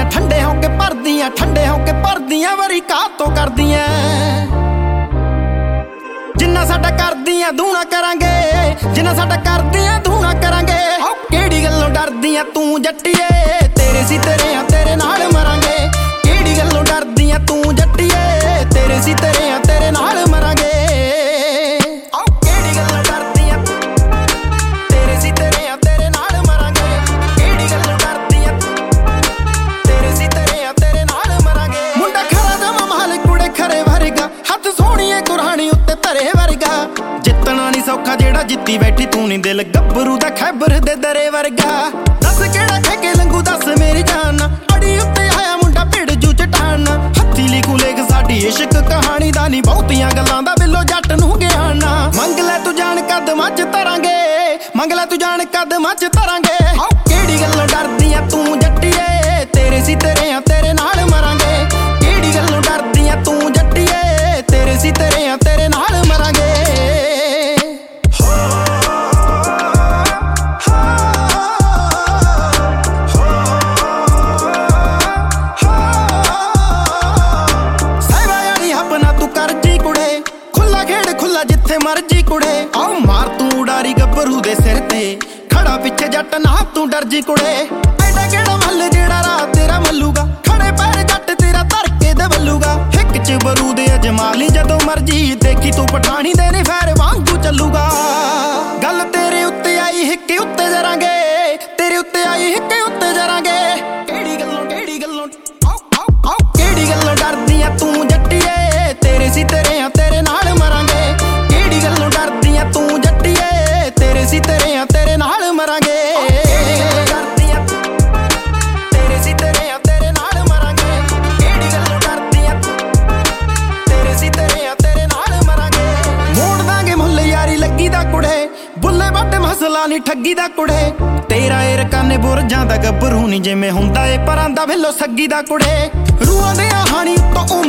ਠੰਡੇ ਹੋ ਕੇ ਭਰਦੀਆਂ, ਠੰਡੇ ਹੋ ਕੇ ਭਰਦੀਆਂ ਵਰੀ ਕਾਤੋਂ ਕਰਦੀਆਂ। ਜਿੰਨਾ ਸਾਡਾ ਕਰਦੀਆਂ ਦੂਣਾ ਕਰਾਂਗੇ, ਜਿੰਨਾ ਸਾਡਾ ਕਰਦੀਆਂ ਦੂਣਾ ਕਰਾਂਗੇ। ਕਿਹੜੀ ਗੱਲੋਂ ਡਰਦੀਆਂ ਤੂੰ ਜੱਟੀਏ, ਤੇਰੇ ਸੀ ਤੇਰੇ ਆ ਤੇਰੇ ਨਾਲ ਮਰਾਂਗੇ। ਕਿਹੜੀ ਗੱਲੋਂ ਡਰਦੀਆਂ ਤੂੰ ਜੱਟੀਏ, ਤੇਰੇ ਸੀ ਤੇਰੇ ਆ ਤੇਰੇ ਨਾਲ ਮਰਾਂਗੇ। ਕਿਹੜੀ ਗੱਲੋਂ ਡਰਦੀਆਂ ਤੇਰੇ ਸੀ ਤੇਰੇ ਆ ਤੇਰੇ ਨਾਲ ਮਰਾਂਗੇ। ਕਿਹੜੀ ਗੱਲੋਂ ਡਰਦੀਆਂ ਤੇਰੇ ਸੀ ਤੇਰੇ ਆ ਤੇਰੇ ਨਾਲ ਮਰਾਂਗੇ। ਮੁੰਡਾ ਖਰਾ ਜਮਾ ਮਾਲ ਕੁੜੇ ਖਰੇ ਵਰਗਾ, ਹੱਥ ਸੋਹਣੀਏ ਕੁਰਹਾਣੀ ਉੱਤੇ ਧਰੇ ਵਰਗਾ। ਜਿੱਤਣਾ ਨੀ ਸੌਖਾ ਜਿਹੜਾ ਜਿੱਤੀ ਬੈਠੀ ਤੂੰ ਨੀ, ਦਿਲ ਗੱਭਰੂ ਦਾ ਖੈਬਰ ਦੇ ਦਰੇ ਵਰਗਾ। ਦੱਸ ਕਿਹੜਾ ਠੇਕੇ ਲੰਗੂ ਦੱਸ ਮੇਰੀ ਜਾਨ, ਅੜੀ ਉੱਤੇ ਆਇਆ ਮੁੰਡਾ ਭਿੜ ਜੂ ਚਟਾਨ। ਹੱਥੀ ਲਿਖੂ ਲੇਖ ਸਾਡੀ ਇਸ਼ਕ ਕਹਾਣੀ ਦਾ, ਨੀ ਬਹੁਤੀਆਂ ਗੱਲਾਂ ਦਾ ਬਿੱਲੋ ਜੱਟ ਨੂੰ ਗਿਆਨ। ਮੰਗ ਲੈ ਤੂੰ ਜਾਣ ਕਦਮਾਂ ਚ ਧਰਾਂਗੇ, ਮੰਗ ਲੈ ਤੂੰ ਜਾਣ ਕਦਮਾਂ ਚ ਧਰਾਂਗੇ। ਕਿਹੜੀ ਗੱਲੋਂ ਡਰਦੀਆਂ ਤੂੰ ਜੱਟੀਏ, ਤੇਰੇ ਸੀ ਤੇਰੇ ਆ ਤੇਰੇ ਨਾਲ ਮਰਾਂਗੇ। ਕਿਹੜੀ ਗੱਲੋਂ ਡਰਦੀਆਂ ਤੂੰ ਜੱਟੀਏ, ਤੇਰੇ ਸੀ ਤੇਰੇ ਆ ਤੇਰੇ ਨਾਲ ਮਰਾਂਗੇ। ਜਿੱਥੇ ਮਰਜੀ ਕੁੜੇ ਆਓ ਮਾਰ ਤੂੰ ਉਡਾਰੀ ਗੱਭਰੂ ਦੇ ਸਿਰ ਤੇ, ਖੜਾ ਪਿੱਛੇ ਜੱਟ ਨਾ ਤੂੰ ਡਰਜੀ ਕੁੜੇ। ਐਡਾ ਕਿਹੜਾ ਮੱਲ ਜਿਹੜਾ ਰਾਤ ਤੇਰਾ ਮੱਲੂਗਾ, ਖੜੇ ਪੈਰ ਜੱਟ ਤੇਰਾ ਧਰਕੇ ਦੇ ਵੱਲੂਗਾ। ਹਿੱਕ ਚ ਬਰੂਦ ਅਜਮਾਲੀ ਜਦੋਂ ਮਰਜੀ, ਦੇਖੀ ਤੂੰ ਪਠਾਣੀ ਦੇ ਨੇ ਫੈਰ ਵਾਂਗੂ ਚੱਲੂਗਾ। ਗੱਲ ਤੇਰੇ ਉੱਤੇ ਆਈ ਹਿੱਕੇ ਉੱਤੇ ਜਰਾਂਗੇ, ਤੇਰੇ ਉੱਤੇ ਆਈ ਹਿੱਕੇ ਉੱਤੇ ਜਰਾਂਗੇ। ਕਿਹੜੀ ਗੱਲੋਂ ਕਿਹੜੀ ਗੱਲੋਂ ਕਿਹੜੀ ਗੱਲੋਂ ਡਰਦੀਆਂ ਤੂੰ ਜੱਟੀਏ, ਤੇਰੇ ਸੀ ਤੇਰੇ ਆ ਤੇਰੇ ਨਾਲ ਮਰਾਂਗੇ। ਕਿਹੜੀ ਗੱਲੋਂ ਡਰਦੀਆਂ ਤੂੰ ਜੱਟੀਏ, ਤੇਰੇ ਸੀ ਤੇਰੇ ਆ ਤੇਰੇ ਨਾਲ ਮਰਾਂਗੇ। ਡਰਦੀਆਂ ਤੇਰੇ ਸੀ ਤੇਰੇ ਆ ਤੇਰੇ ਨਾਲ ਮਰਾਂਗੇ। ਕਿਹੜੀ ਗੱਲੋਂ ਡਰਦੀਆਂ ਤੇਰੇ ਸੀ ਤੇਰੇ ਆ ਤੇਰੇ ਨਾਲ ਮਰਾਂਗੇ। ਮੋੜ ਦਾਂਗੇ ਮੁੱਲ ਯਾਰੀ ਲੱਗੀ ਦਾ ਕੁੜੇ, ਬੁੱਲੇ ਵੱਟ ਮਸਲਾ ਨੀ ਠੱਗੀ ਦਾ ਕੁੜੇ। ਤੇਰਾ ਏ ਰਕਾਨੇ ਬੁਰਜਾਂ ਦਾ ਗੱਭਰੂ ਨੀ, ਜਿਵੇਂ ਹੁੰਦਾ ਏ ਪਰਾਂ ਦਾ ਵੇਲੋ ਸੱਗੀ ਦਾ ਕੁੜੇ। ਰੂਹਾਂ ਦੇ ਹਾਣੀ ਉੱਤੋਂ